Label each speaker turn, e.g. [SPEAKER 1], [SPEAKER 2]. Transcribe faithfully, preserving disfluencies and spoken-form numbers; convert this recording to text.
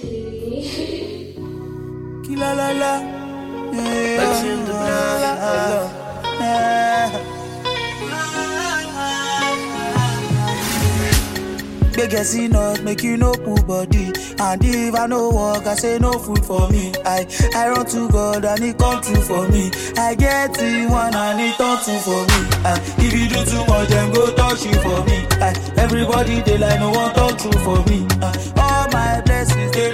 [SPEAKER 1] Kila la la.
[SPEAKER 2] Back in the blood.
[SPEAKER 1] Beg a not make you no pull body. And if I no work, I say no food for me. I I run to God and He come true for me. I get it one and He turn two for me. Uh, if you do too much, then go touch you for me. Uh, everybody they like no one talk true for me. Uh, all my blessings they